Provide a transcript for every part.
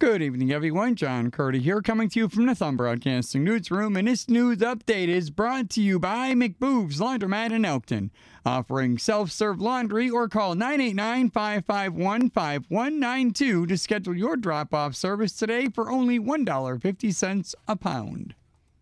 Good evening, everyone. John Curdy here, coming to you from the Thumb Broadcasting Newsroom, and this news update is brought to you by McBoob's Laundromat in Elkton, offering self-serve laundry, or call 989-551-5192 to schedule your drop-off service today for only $1.50 a pound.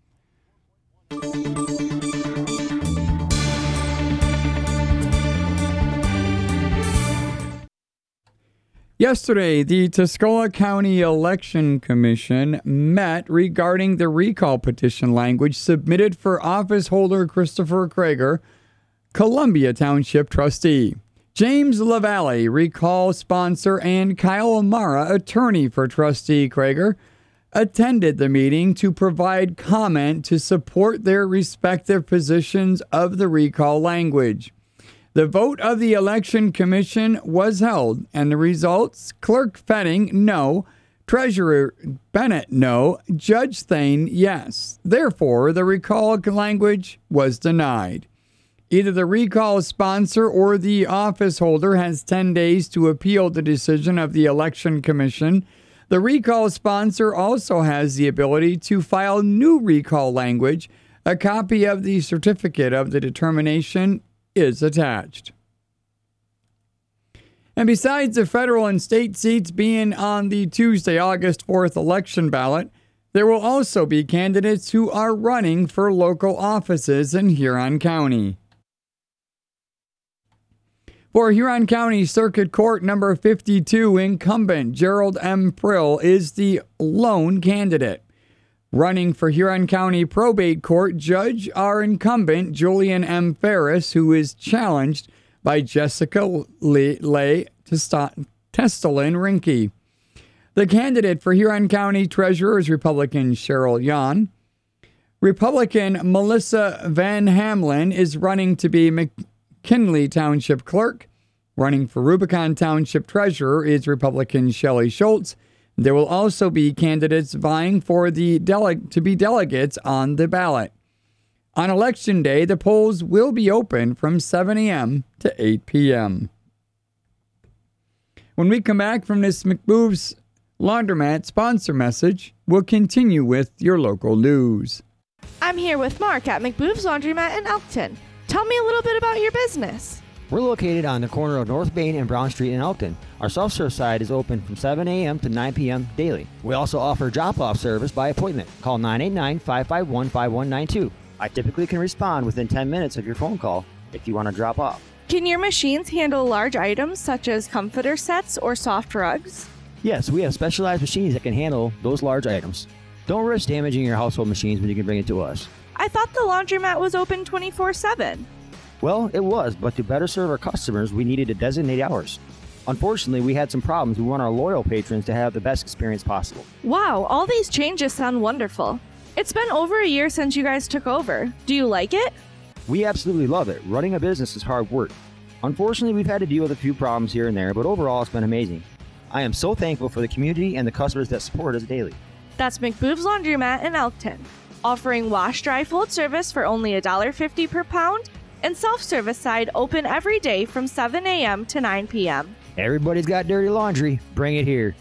Yesterday, the Tuscola County Election Commission met regarding the recall petition language submitted for office holder Christopher Krager, Columbia Township trustee. James LaValle, recall sponsor, and Kyle Amara, attorney for trustee Krager, attended the meeting to provide comment to support their respective positions of the recall language. The vote of the Election Commission was held, and the results: Clerk Fetting, no; Treasurer Bennett, no; Judge Thane, yes. Therefore, the recall language was denied. Either the recall sponsor or the office holder has 10 days to appeal the decision of the Election Commission. The recall sponsor also has the ability to file new recall language. A copy of the certificate of the determination is attached. And besides the federal and state seats being on the Tuesday, August 4th election ballot, there will also be candidates who are running for local offices in Huron County. For Huron County Circuit Court number 52, incumbent Gerald M. Prill is the lone candidate. Running for Huron County Probate Court Judge are incumbent Julian M. Ferris, who is challenged by Jessica Lay Testelin Rinke. The candidate for Huron County Treasurer is Republican Cheryl Yon. Republican Melissa Van Hamlin is running to be McKinley Township Clerk. Running for Rubicon Township Treasurer is Republican Shelley Schultz. There will also be candidates vying for to be delegates on the ballot. On Election Day, the polls will be open from 7 a.m. to 8 p.m. When we come back from this McBoob's Laundromat sponsor message, we'll continue with your local news. I'm here with Mark at McBoob's Laundromat in Elkton. Tell me a little bit about your business. We're located on the corner of North Main and Brown Street in Elkton. Our self-serve side is open from 7 a.m. to 9 p.m. daily. We also offer drop-off service by appointment. Call 989-551-5192. I typically can respond within 10 minutes of your phone call if you want to drop off. Can your machines handle large items such as comforter sets or soft rugs? Yes, we have specialized machines that can handle those large items. Don't risk damaging your household machines when you can bring it to us. I thought the laundromat was open 24/7. Well, it was, but to better serve our customers, we needed to designate hours. Unfortunately, we had some problems. We want our loyal patrons to have the best experience possible. Wow, all these changes sound wonderful. It's been over a year since you guys took over. Do you like it? We absolutely love it. Running a business is hard work. Unfortunately, we've had to deal with a few problems here and there, but overall, it's been amazing. I am so thankful for the community and the customers that support us daily. That's McBoob's Laundromat in Elkton, offering wash-dry fold service for only $1.50 per pound, and self-service side open every day from 7 a.m. to 9 p.m. Everybody's got dirty laundry. Bring it here.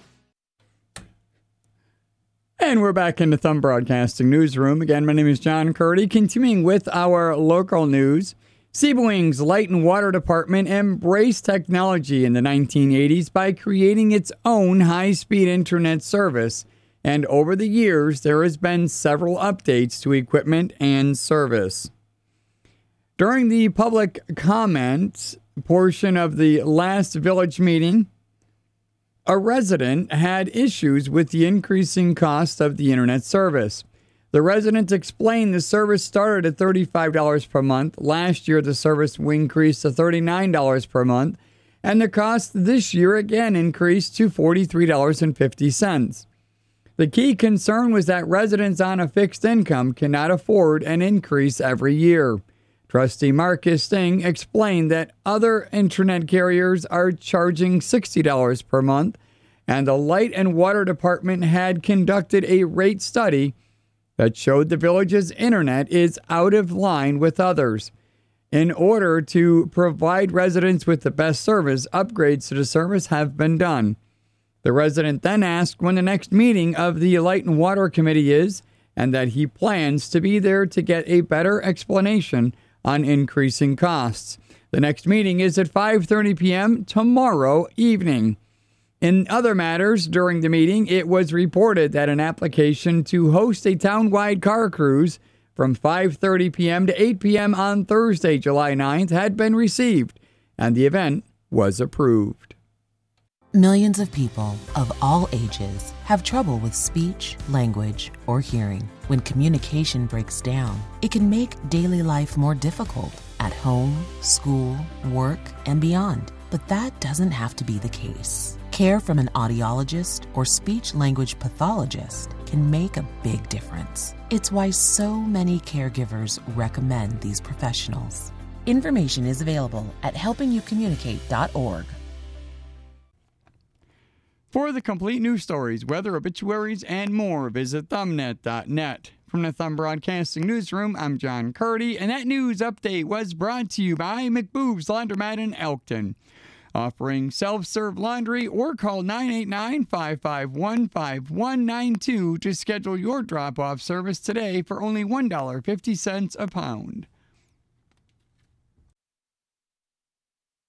And we're back in the Thumb Broadcasting Newsroom. Again, my name is John Curdy. Continuing with our local news, Seawing's Light and Water Department embraced technology in the 1980s by creating its own high-speed internet service. And over the years, there has been several updates to equipment and service. During the public comment portion of the last village meeting, a resident had issues with the increasing cost of the internet service. The resident explained the service started at $35 per month. Last year, the service increased to $39 per month, and the cost this year again increased to $43.50. The key concern was that residents on a fixed income cannot afford an increase every year. Trustee Marcus Sting explained that other internet carriers are charging $60 per month, and the Light and Water Department had conducted a rate study that showed the village's internet is out of line with others. In order to provide residents with the best service, upgrades to the service have been done. The resident then asked when the next meeting of the Light and Water Committee is, and that he plans to be there to get a better explanation on increasing costs. The next meeting is at 5:30 p.m. tomorrow evening. In other matters, during the meeting, it was reported that an application to host a town-wide car cruise from 5:30 p.m. to 8 p.m. on Thursday, July 9th, had been received, and the event was approved. Millions of people of all ages have trouble with speech, language, or hearing. When communication breaks down, it can make daily life more difficult at home, school, work, and beyond. But that doesn't have to be the case. Care from an audiologist or speech-language pathologist can make a big difference. It's why so many caregivers recommend these professionals. Information is available at helpingyoucommunicate.org. For the complete news stories, weather, obituaries, and more, visit thumbnet.net. From the Thumb Broadcasting Newsroom, I'm John Curdy, and that news update was brought to you by McBoob's Laundromat in Elkton. Offering self-serve laundry, or call 989-551-5192 to schedule your drop-off service today for only $1.50 a pound.